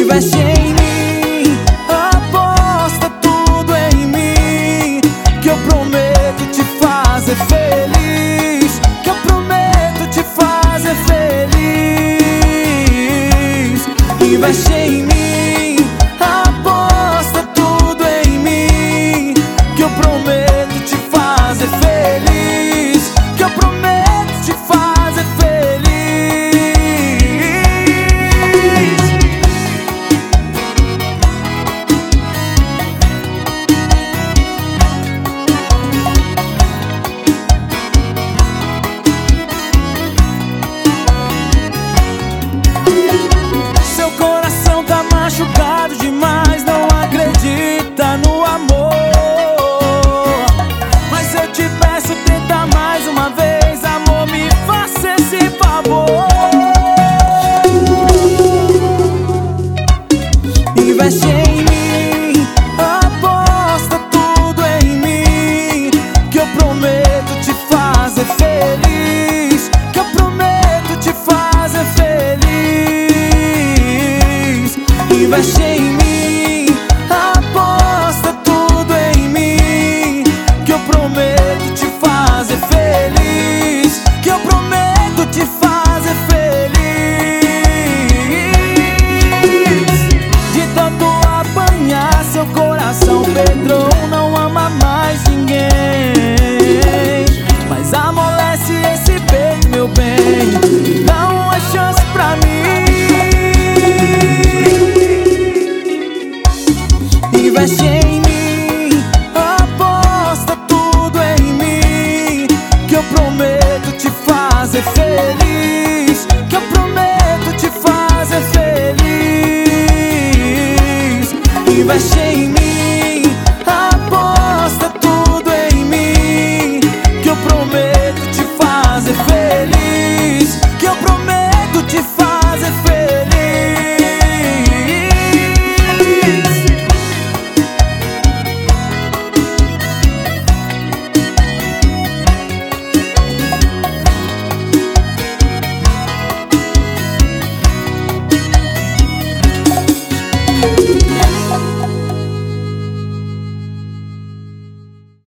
Investe em mim, aposta tudo em mim, que eu prometo te fazer feliz, que eu prometo te fazer feliz. Investe em mim, aposta tudo em mim, que eu prometo te fazer feliz, que eu prometo te fazer feliz. Seu coração tá machucado demais, não acredita no amor, mas eu te peço, tenta mais uma vez, amor, me faça esse favor. Investe em mim, aposta tudo em mim, que eu prometo te fazer feliz, que eu prometo te fazer feliz. Investe em mim, aposta tudo em mim, que eu prometo te fazer feliz, que eu prometo te fazer feliz. De tanto apanhar, seu coração pedrou, não ama mais ninguém, mas amolece esse peito, meu bem, dá uma chance pra mim. Investe em mim, aposta tudo em mim, que eu prometo te fazer feliz, que eu prometo te fazer feliz. Investe